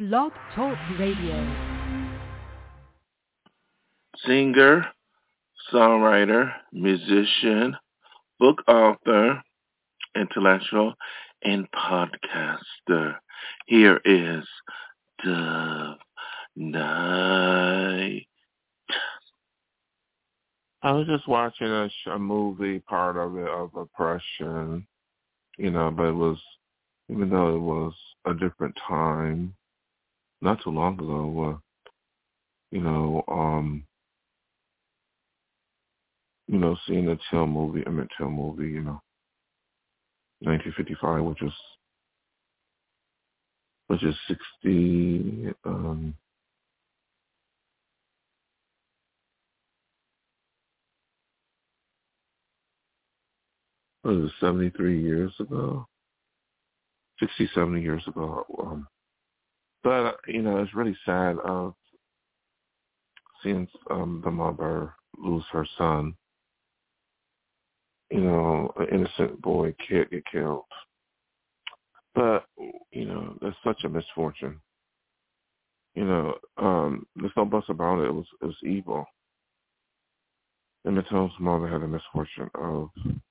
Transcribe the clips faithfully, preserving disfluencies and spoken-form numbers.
Blog Talk Radio. Singer, songwriter, musician, book author, intellectual, and podcaster. Here is Dove Night. I was just watching a, sh- a movie, part of it, of oppression, you know, but it was, even though it was a different time, not too long ago, uh, you know, um, you know, seeing the Till movie, Emmett Till movie, you know, nineteen fifty-five, which was, which is sixty, um, what is it, seventy-three years ago, sixty, seventy years ago. Um, but, you know, it's really sad of seeing um, the mother lose her son. You know, an innocent boy, kid get killed. But, you know, that's such a misfortune. You know, um, there's no bus about it. It was, it was evil. Emmett Till's mother had the misfortune of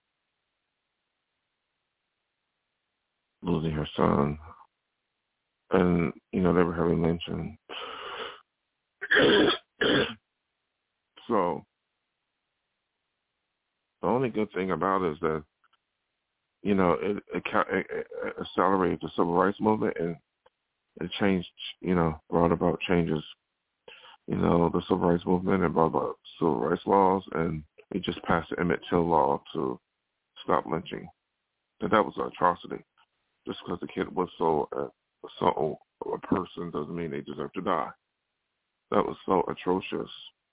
losing her son. And, you know, they were heavily lynching. So, the only good thing about it is that, you know, it, it, it accelerated the civil rights movement, and it changed, you know, brought about changes, you know, the civil rights movement, and brought about civil rights laws, and it just passed the Emmett Till law to stop lynching. And that was an atrocity. Just because the kid was so, uh, so a person doesn't mean they deserve to die. That was so atrocious.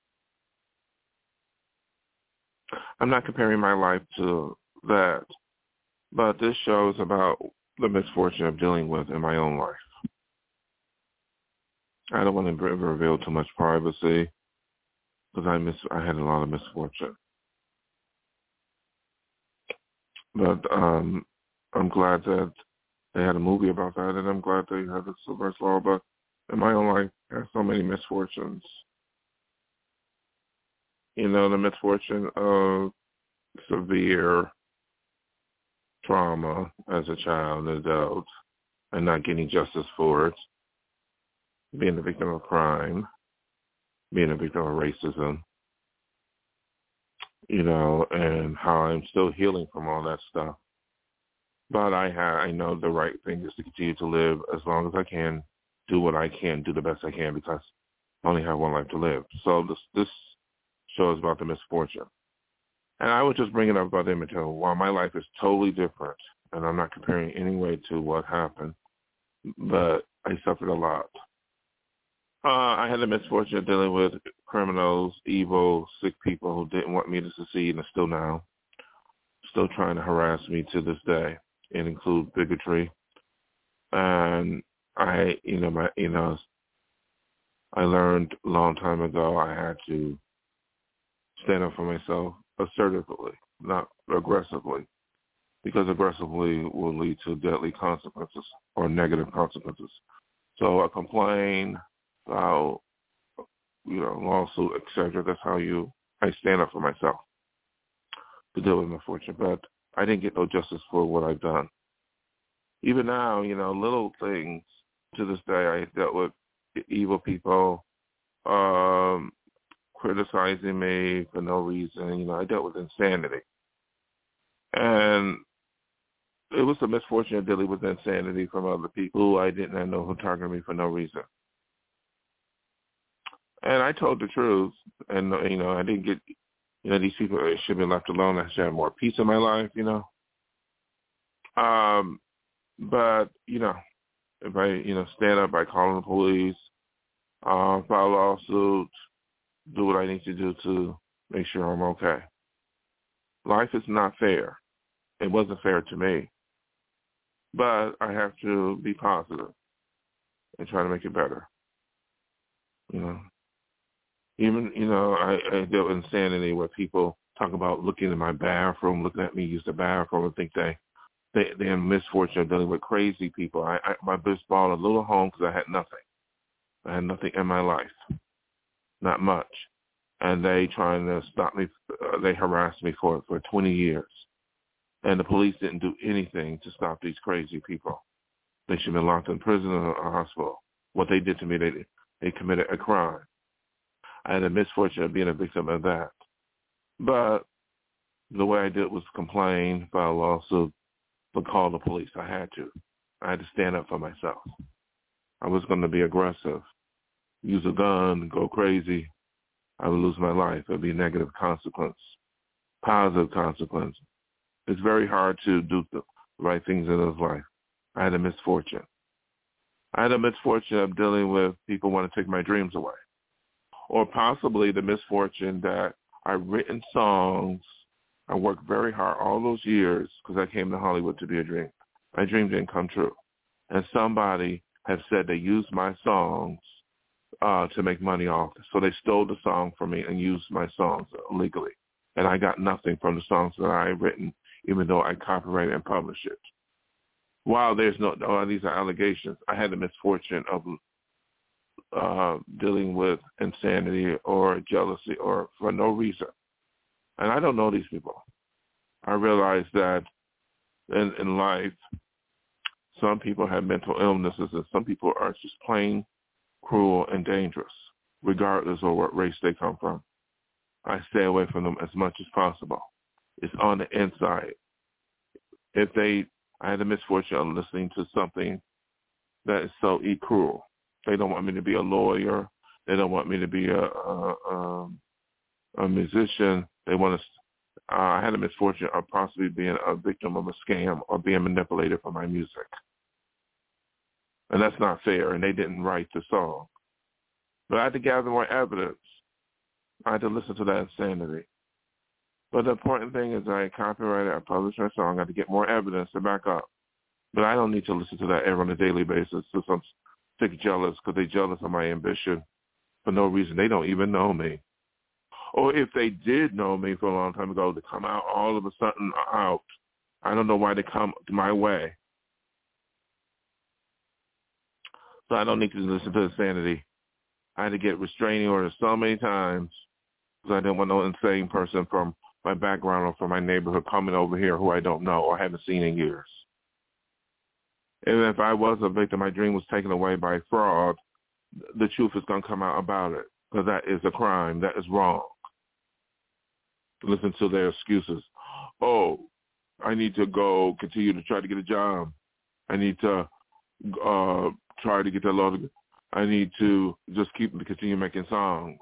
I'm not comparing my life to that, but this show is about the misfortune of dealing with in my own life. I don't want to reveal too much privacy because I miss I had a lot of misfortune. But um, I'm glad that they had a movie about that, and I'm glad they had the civil rights law. But in my own life, I had so many misfortunes. You know, the misfortune of severe trauma as a child, an adult, and not getting justice for it, being a victim of crime, being a victim of racism, you know, and how I'm still healing from all that stuff. But I have, I know the right thing is to continue to live as long as I can, do what I can, do the best I can, because I only have one life to live. So this this show is about the misfortune. And I would just bring it up about Emmett Till. While my life is totally different, and I'm not comparing any way to what happened, but I suffered a lot. Uh, I had the misfortune of dealing with criminals, evil, sick people who didn't want me to succeed, and still now, still trying to harass me to this day, and include bigotry. And I, you know, my, you know, I learned a long time ago I had to stand up for myself assertively, not aggressively, because aggressively will lead to deadly consequences or negative consequences. So I complain, file, you know, lawsuit, et cetera. That's how you, I stand up for myself to deal with my fortune. But I didn't get no justice for what I've done. Even now, you know, little things, to this day, I dealt with evil people, um, criticizing me for no reason. You know, I dealt with insanity. And it was a misfortune of dealing with insanity from other people who I did not know who targeted me for no reason. And I told the truth, and, you know, I didn't get, you know, these people should have been left alone. I should have more peace in my life, you know. Um, but, you know, if I, you know, stand up by calling the police, uh, file a lawsuit, do what I need to do to make sure I'm okay. Life is not fair. It wasn't fair to me. But I have to be positive and try to make it better. You know, even, you know, I, I deal with insanity where people talk about looking in my bathroom, looking at me use the bathroom, and think they, they, they're in misfortune of dealing with crazy people. I, I my bitch bought a little home because I had nothing. I had nothing in my life, not much. And they trying to stop me, uh, they harassed me for for twenty years. And the police didn't do anything to stop these crazy people. They should have been locked in prison or a hospital. What they did to me, they they committed a crime. I had the misfortune of being a victim of that. But the way I did it was complain, file a lawsuit, but call the police. I had to. I had to stand up for myself. I was going to be aggressive, use a gun, go crazy. I would lose my life. It would be a negative consequence, positive consequence. It's very hard to do the right things in this life. I had a misfortune. I had a misfortune of dealing with people who want to take my dreams away. Or possibly the misfortune that I've written songs. I worked very hard all those years because I came to Hollywood to be a dream. My dream didn't come true. And somebody has said they used my songs uh, to make money off. So they stole the song from me and used my songs illegally. And I got nothing from the songs that I had written, even though I copyrighted and published it. While there's no, oh, these are allegations, I had the misfortune of uh, dealing with insanity or jealousy or for no reason. And I don't know these people. I realized that in, in life, some people have mental illnesses and some people are just plain cruel and dangerous, regardless of what race they come from. I stay away from them as much as possible. It's on the inside. If they, I had the misfortune of listening to something that is so e cruel. They don't want me to be a lawyer. They don't want me to be a a, a, a musician. They want to. Uh, I had the misfortune of possibly being a victim of a scam or being manipulated for my music, and that's not fair. And they didn't write the song, but I had to gather more evidence. I had to listen to that insanity. But the important thing is I copyrighted, I published my song. I had to get more evidence to back up. But I don't need to listen to that ever on a daily basis. So I'm sick jealous because they're jealous of my ambition for no reason. They don't even know me. Or if they did know me for a long time ago, to come out all of a sudden out. I don't know why they come my way. So I don't need to listen to insanity. I had to get restraining orders so many times because I didn't want no insane person from my background or from my neighborhood coming over here who I don't know or haven't seen in years. And if I was a victim, my dream was taken away by fraud, the truth is going to come out about it because that is a crime. That is wrong. Listen to their excuses. Oh, I need to go continue to try to get a job. I need to uh, try to get that law. I need to just keep continue making songs.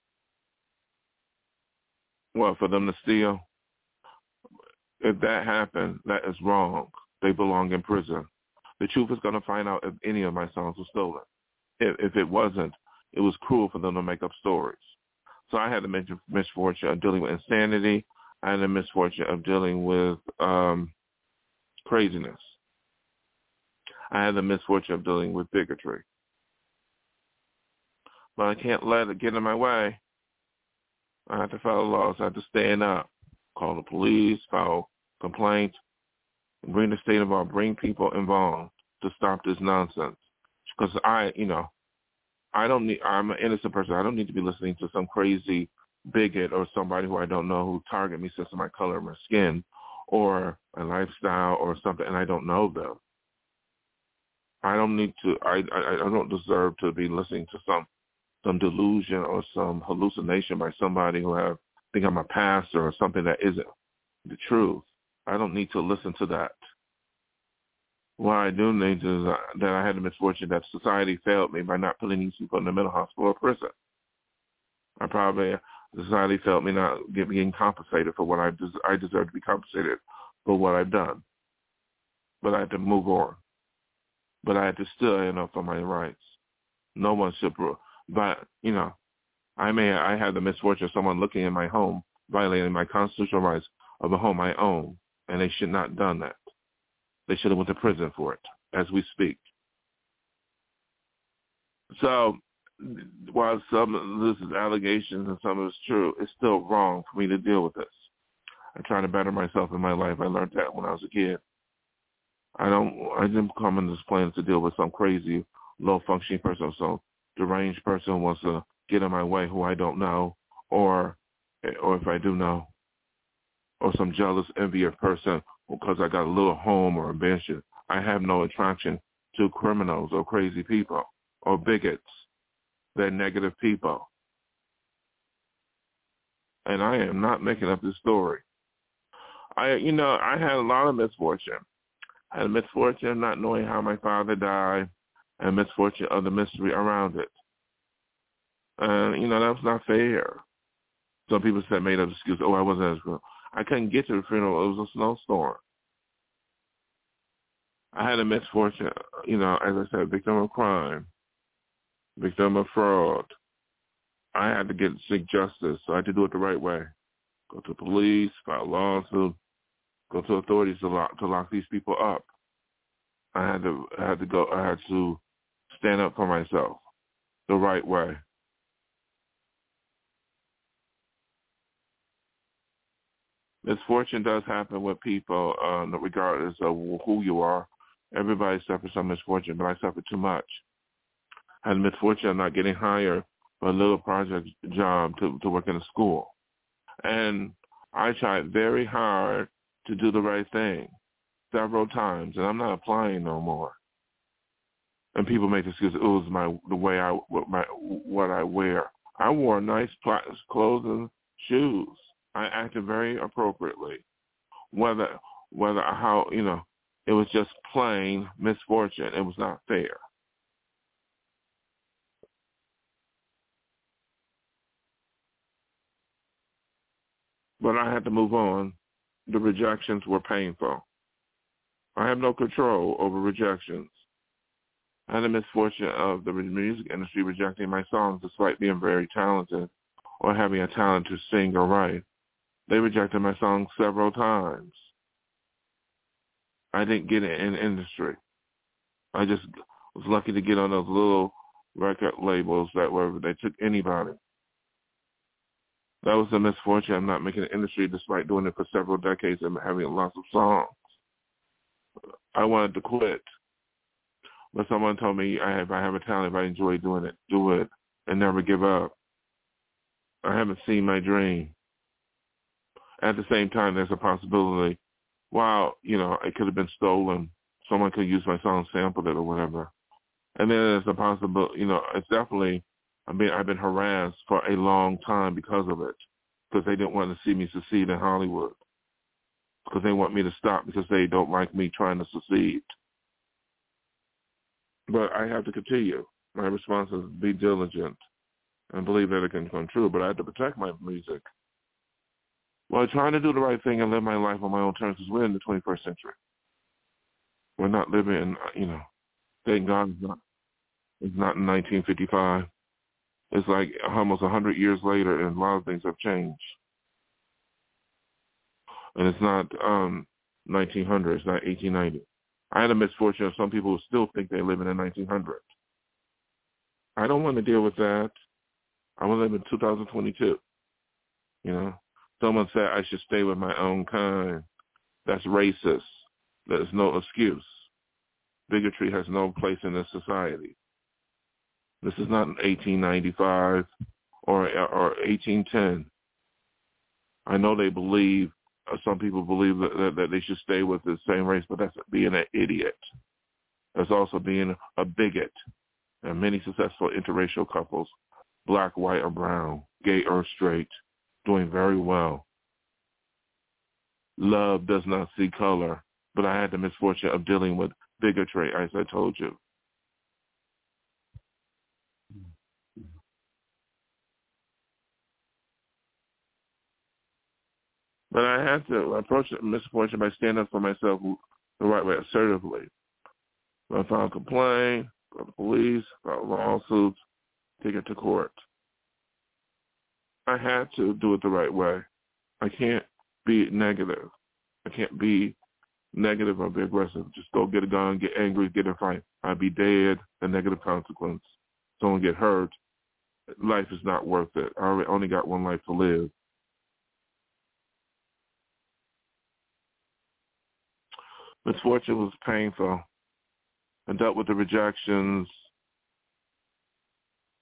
Well, for them to steal, if that happened, that is wrong. They belong in prison. The truth is going to find out if any of my songs were stolen. If, if it wasn't, it was cruel for them to make up stories. So I had the misfortune of dealing with insanity. I had the misfortune of dealing with um, craziness. I had the misfortune of dealing with bigotry. But I can't let it get in my way. I have to follow laws. I have to stand up, call the police, file complaints, bring the state involved, bring people involved to stop this nonsense. Because I, you know, I don't need, I'm an innocent person. I don't need to be listening to some crazy bigot or somebody who I don't know who target me because of my color of my skin or my lifestyle or something, and I don't know them. I don't need to, I, I, I don't deserve to be listening to some some delusion or some hallucination by somebody who have think I'm a pastor or something that isn't the truth. I don't need to listen to that. What I do need is uh, that I had the misfortune that society failed me by not putting these people in the mental hospital or prison. I probably, society failed me not get, being compensated for what I des- I deserve to be compensated for what I've done. But I had to move on. But I had to stand up for my rights. No one should, but, you know, I may, I had the misfortune of someone looking in my home, violating my constitutional rights of a home I own, and they should not have done that. They should have went to prison for it, as we speak. So while some of this is allegations and some of it's true, it's still wrong for me to deal with this. I'm trying to better myself in my life. I learned that when I was a kid. I don't. I didn't come in this planet to deal with some crazy, low-functioning person. So deranged person who wants to get in my way who I don't know, or or if I do know, or some jealous, envious person because I got a little home or a pension. I have no attraction to criminals or crazy people or bigots. They're negative people. And I am not making up this story. I, you know, I had a lot of misfortune. I had a misfortune of not knowing how my father died, and misfortune of the mystery around it. And, you know, that was not fair. Some people said made up excuse, oh, I wasn't as good. I couldn't get to the funeral. It was a snowstorm. I had a misfortune, you know, as I said, victim of crime, victim of fraud. I had to get seek justice, so I had to do it the right way. Go to the police, file lawsuit, go to authorities to lock to lock these people up. I had to I had to go I had to stand up for myself the right way. Misfortune does happen with people, uh, regardless of who you are. Everybody suffers some misfortune, but I suffered too much. I had the misfortune of not getting hired for a little project job to, to work in a school. And I tried very hard to do the right thing several times, and I'm not applying no more. And people make excuses, oh, it's my the way I what my what I wear. I wore nice clothes and shoes. I acted very appropriately. Whether whether how you know, it was just plain misfortune. It was not fair. But I had to move on. The rejections were painful. I have no control over rejections. I had the misfortune of the music industry rejecting my songs despite being very talented or having a talent to sing or write. They rejected my songs several times. I didn't get it in the industry. I just was lucky to get on those little record labels that were, they took anybody. That was the misfortune of not making the industry despite doing it for several decades and having lots of songs. I wanted to quit. But someone told me I have, I have a talent, if I enjoy doing it, do it and never give up. I haven't seen my dream. At the same time, there's a possibility, wow, you know, it could have been stolen. Someone could use my song, sampled it or whatever. And then there's a possibility, you know, it's definitely, I mean, I've been harassed for a long time because of it, because they didn't want to see me succeed in Hollywood, because they want me to stop because they don't like me trying to succeed. But I have to continue. My response is be diligent and believe that it can come true, but I have to protect my music. Well, trying to do the right thing and live my life on my own terms because we're in the twenty-first century. We're not living in, you know, thank God it's not, it's not in nineteen fifty-five. It's like almost one hundred years later, and a lot of things have changed. And it's not um, nineteen hundred, it's not eighteen ninety. I had a misfortune of some people who still think they live in the nineteen hundreds. I don't want to deal with that. I want to live in two thousand twenty-two. You know, someone said I should stay with my own kind. That's racist. There's no excuse. Bigotry has no place in this society. This is not eighteen ninety-five or or eighteen ten. I know they believe, some people believe that, that, that they should stay with the same race, but that's being an idiot. That's also being a bigot. And many successful interracial couples, black, white, or brown, gay or straight, doing very well. Love does not see color, but I had the misfortune of dealing with bigotry, as I told you. But I had to approach the misfortune by standing up for myself the right way, assertively. When I filed a complaint, go to the police, file lawsuits, take it to court. I had to do it the right way. I can't be negative. I can't be negative or be aggressive. Just go get a gun, get angry, get in a fight. I'd be dead, a negative consequence. Someone get hurt. Life is not worth it. I only got one life to live. Misfortune was painful. I dealt with the rejections.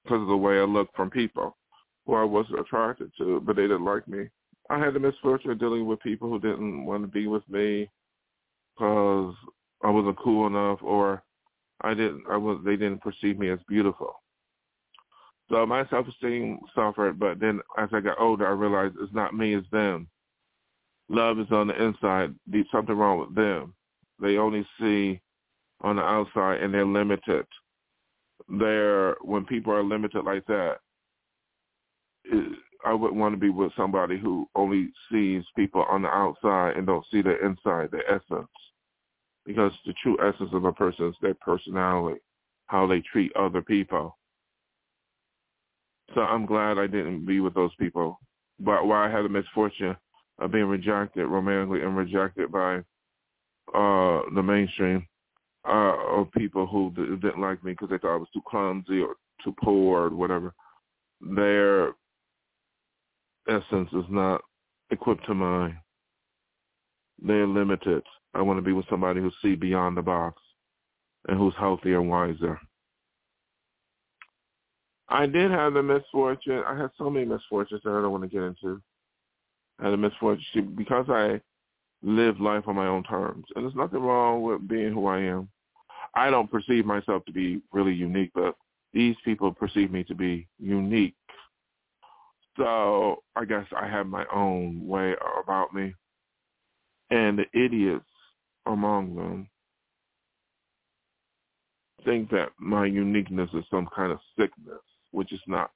because of the way I looked from people who I was attracted to, but they didn't like me. I had the misfortune of dealing with people who didn't want to be with me because I wasn't cool enough, or I didn't. I was. They didn't perceive me as beautiful. So my self-esteem suffered. But then, as I got older, I realized it's not me; it's them. Love is on the inside. There's something wrong with them. They only see on the outside, and they're limited. They're when people are limited like that. It, I wouldn't want to be with somebody who only sees people on the outside and don't see the inside, the essence. Because the true essence of a person is their personality, how they treat other people. So I'm glad I didn't be with those people. But while I had the misfortune of being rejected romantically and rejected by uh, the mainstream uh, of people who d- didn't like me because they thought I was too clumsy or too poor or whatever, their essence is not equipped to mine. They're limited. I want to be with somebody who sees beyond the box and who's healthier and wiser. I did have the misfortune. I had so many misfortunes that I don't want to get into. I had a misfortune because I live life on my own terms. And there's nothing wrong with being who I am. I don't perceive myself to be really unique, but these people perceive me to be unique. So I guess I have my own way about me. And the idiots among them think that my uniqueness is some kind of sickness, which is not.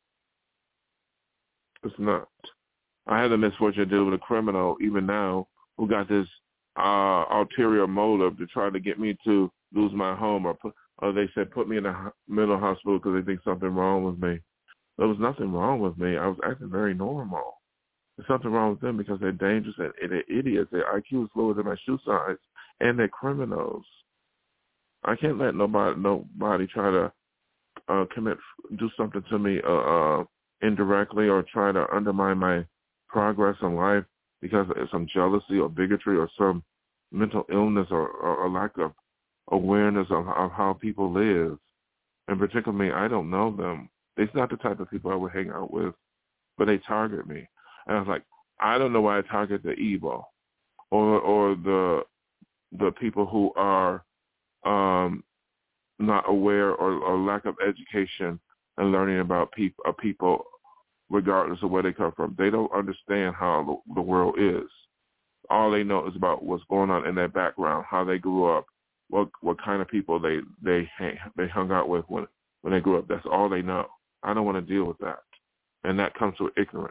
It's not. I had the misfortune to deal with a criminal, even now, who got this uh, ulterior motive to try to get me to lose my home, or, put, or they said put me in a mental hospital because they think something wrong with me. There was nothing wrong with me. I was acting very normal. There's something wrong with them because they're dangerous and they're idiots. Their I Q is lower than my shoe size, and they're criminals. I can't let nobody nobody try to uh, commit, do something to me uh, uh, indirectly or try to undermine my progress in life because of some jealousy or bigotry or some mental illness or, or, or lack of awareness of, of how people live. And particularly, I don't know them. It's not the type of people I would hang out with, but they target me. And I was like, I don't know why I target the evil or or the the people who are um, not aware or, or lack of education and learning about peop- uh, people regardless of where they come from. They don't understand how the, the world is. All they know is about what's going on in their background, how they grew up, what what kind of people they they hang, they hung out with when when they grew up. That's all they know. I don't want to deal with that, and that comes with ignorance.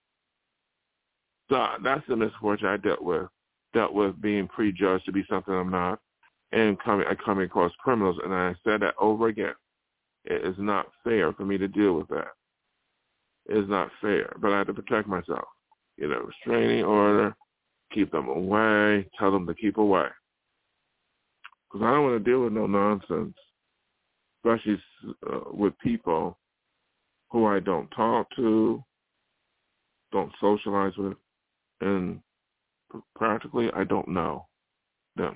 So that's the misfortune I dealt with. Dealt with being prejudged to be something I'm not, and coming I coming across criminals. And I said that over again. It is not fair for me to deal with that. It is not fair, but I have to protect myself. You know, restraining order, keep them away, tell them to keep away. Because I don't want to deal with no nonsense, especially uh, with people who I don't talk to, don't socialize with, and practically I don't know them.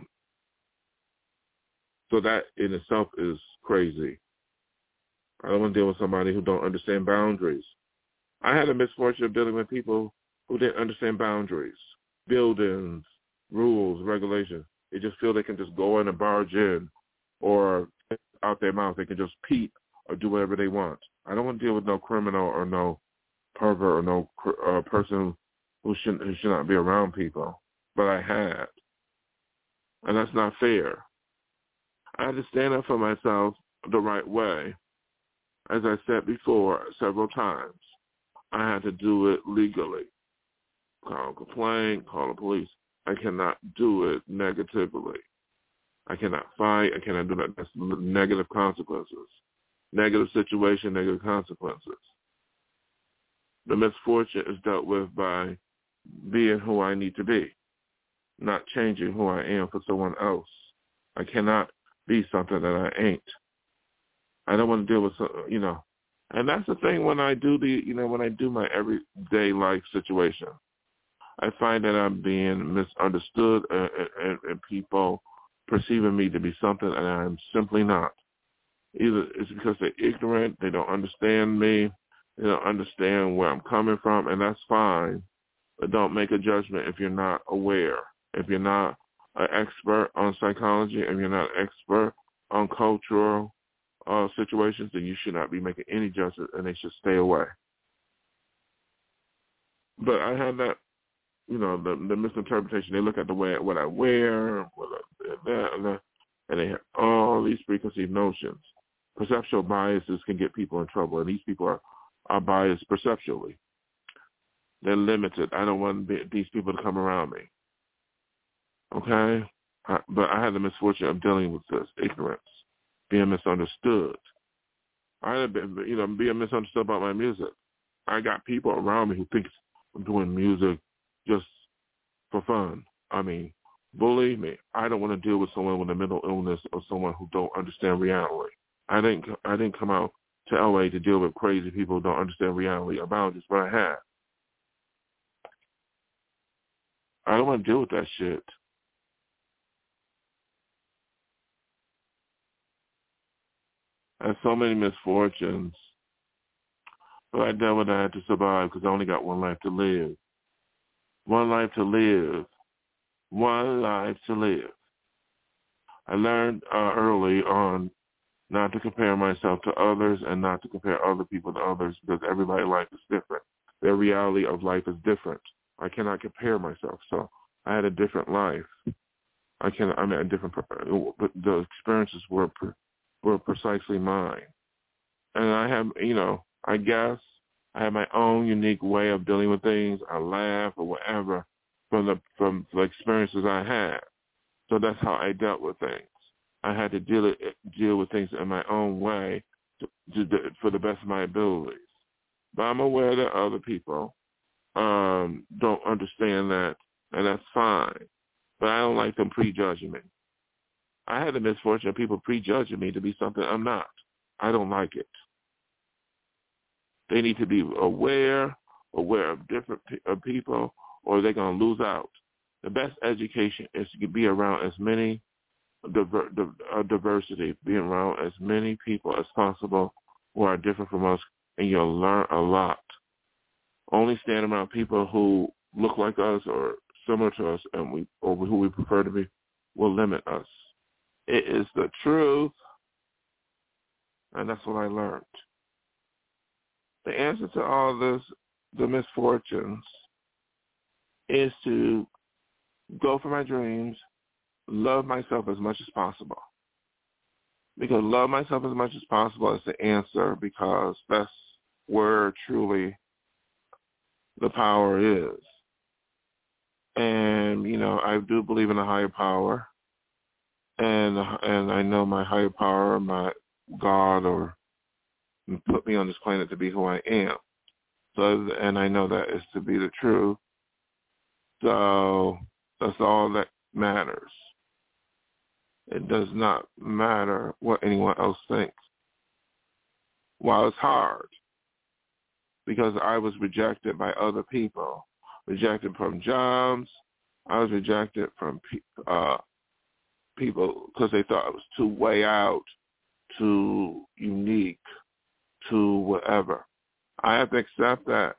So that in itself is crazy. I don't want to deal with somebody who don't understand boundaries. I had a misfortune of dealing with people who didn't understand boundaries, buildings, rules, regulations. They just feel they can just go in and barge in or out their mouth. They can just peep or do whatever they want. I don't want to deal with no criminal or no pervert or no uh, person who should, who should not be around people. But I had. And that's not fair. I had to stand up for myself the right way. As I said before several times, I had to do it legally. Call a complaint, call the police. I cannot do it negatively. I cannot fight. I cannot do that. That's negative consequences. Negative situation, negative consequences. The misfortune is dealt with by being who I need to be, not changing who I am for someone else. I cannot be something that I ain't. I don't want to deal with, you know, and that's the thing when I do the, you know, when I do my everyday life situation, I find that I'm being misunderstood and, and, and people perceiving me to be something and I'm simply not. Either it's because they're ignorant, they don't understand me, they don't understand where I'm coming from, and that's fine. But don't make a judgment if you're not aware. If you're not an expert on psychology, if you're not an expert on cultural uh, situations, then you should not be making any judgment, and they should stay away. But I had that, you know, the, the misinterpretation. They look at the way what I wear, what I, that, and, that, and they have all these preconceived notions. Perceptual biases can get people in trouble, and these people are, are biased perceptually. They're limited. I don't want these people to come around me. Okay? I, but I had the misfortune of dealing with this ignorance, being misunderstood. I had been, you know, being misunderstood about my music. I got people around me who think I'm doing music just for fun. I mean, believe me, I don't want to deal with someone with a mental illness or someone who don't understand reality. I didn't I didn't come out to L A to deal with crazy people who don't understand reality about this, but I have. I don't want to deal with that shit. I had so many misfortunes, but I did what I had to survive because I only got one life to live. One life to live. One life to live. I learned uh, early on not to compare myself to others and not to compare other people to others because everybody's life is different. Their reality of life is different. I cannot compare myself. So I had a different life. I can. I mean, a different. But the experiences were were precisely mine, and I have, you know, I guess I have my own unique way of dealing with things. I laugh or whatever from the from the experiences I had. So that's how I dealt with things. I had to deal it, deal with things in my own way to, to, for the best of my abilities. But I'm aware that other people um, don't understand that, and that's fine. But I don't like them prejudging me. I had the misfortune of people prejudging me to be something I'm not. I don't like it. They need to be aware, aware of different of people, or they're going to lose out. The best education is to be around as many diver, uh, diversity, being around as many people as possible who are different from us, and you'll learn a lot. Only stand around people who look like us or similar to us, and we or who we prefer to be, will limit us. It is the truth, and that's what I learned. The answer to all this, the misfortunes, is to go for my dreams, love myself as much as possible. Because love myself as much as possible is the answer, because that's where truly the power is. And, you know, I do believe in a higher power. And and I know my higher power, my God, or put me on this planet to be who I am. So, and I know that is to be the truth. So that's all that matters. It does not matter what anyone else thinks. While it's hard, because I was rejected by other people, rejected from jobs. I was rejected from uh, people because they thought I was too way out, too unique, too whatever. I have to accept that.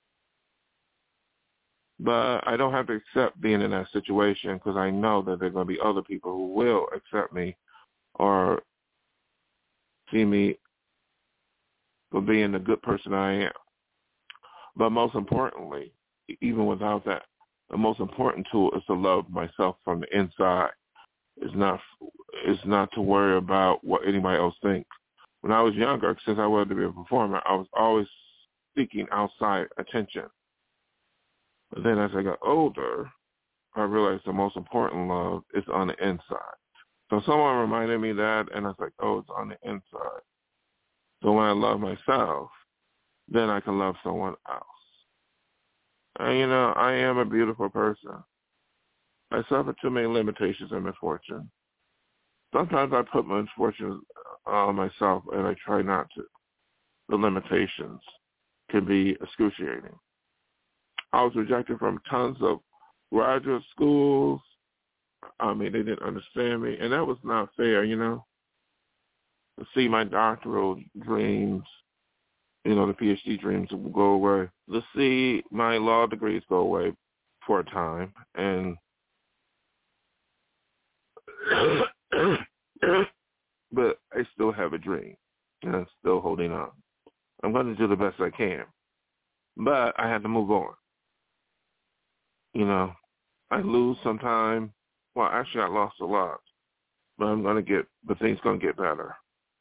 But I don't have to accept being in that situation because I know that there are going to be other people who will accept me or see me for being the good person I am. But most importantly, even without that, the most important tool is to love myself from the inside. It's not, it's not to worry about what anybody else thinks. When I was younger, since I wanted to be a performer, I was always seeking outside attention. But then as I got older, I realized the most important love is on the inside. So someone reminded me that, and I was like, oh, it's on the inside. So when I love myself, then I can love someone else. And, you know, I am a beautiful person. I suffer too many limitations and misfortune. Sometimes I put misfortunes on myself, and I try not to. The limitations can be excruciating. I was rejected from tons of graduate schools. I mean, they didn't understand me, and that was not fair, you know. To see my doctoral dreams, you know, the P H D dreams will go away. To see my law degrees go away for a time. And but I still have a dream, and I'm still holding on. I'm going to do the best I can. But I had to move on. You know, I lose sometime. Well, actually, I lost a lot. But I'm going to get, but things going to get better.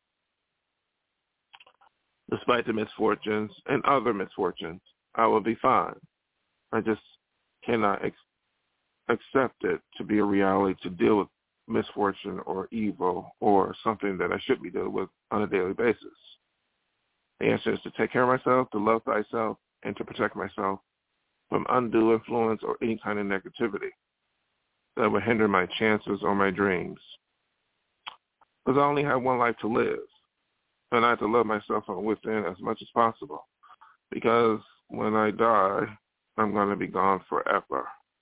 Despite the misfortunes and other misfortunes, I will be fine. I just cannot ex- accept it to be a reality to deal with misfortune or evil or something that I should be dealing with on a daily basis. The answer is to take care of myself, to love thyself, and to protect myself from undue influence or any kind of negativity that would hinder my chances or my dreams. Because I only have one life to live, and I have to love myself from within as much as possible. Because when I die, I'm going to be gone forever.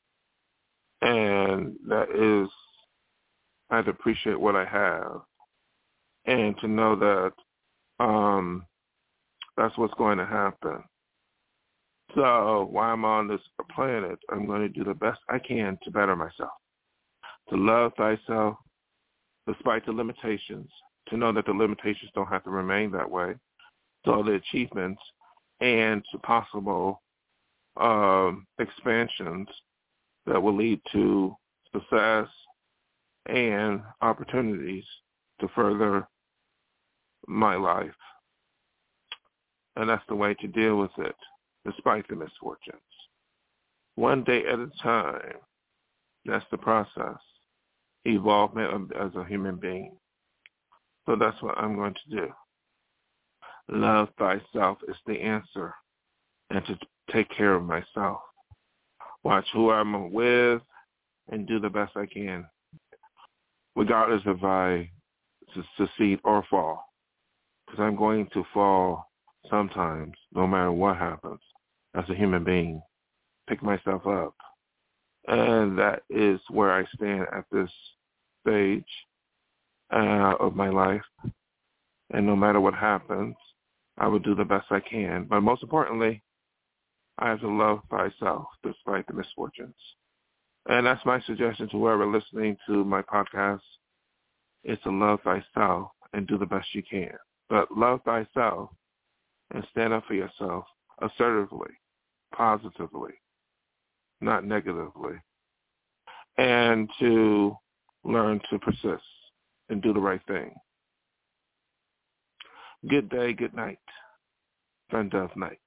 And that is, I have to appreciate what I have, and to know that um, that's what's going to happen. So while I'm on this planet, I'm going to do the best I can to better myself, to love thyself despite the limitations, to know that the limitations don't have to remain that way, to all the achievements and to possible um, expansions that will lead to success and opportunities to further my life. And that's the way to deal with it, despite the misfortunes. One day at a time, that's the process. Evolvement as a human being. So that's what I'm going to do. Love thyself is the answer, and to take care of myself. Watch who I'm with and do the best I can, regardless if I succeed or fall. Because I'm going to fall sometimes, no matter what happens, as a human being. Pick myself up. And that is where I stand at this stage uh, of my life. And no matter what happens, I will do the best I can. But most importantly, I have to love thyself despite the misfortunes. And that's my suggestion to whoever listening to my podcast, is to love thyself and do the best you can. But love thyself and stand up for yourself assertively, positively, not negatively, and to learn to persist and do the right thing. Good day, good night. Friend of night.